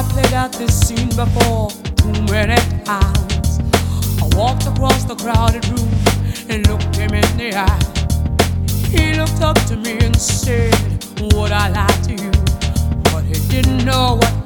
played out this scene before too many times. I walked across the crowded room and looked him in the eye. He looked up to me and said, would I lie to you? But he didn't know what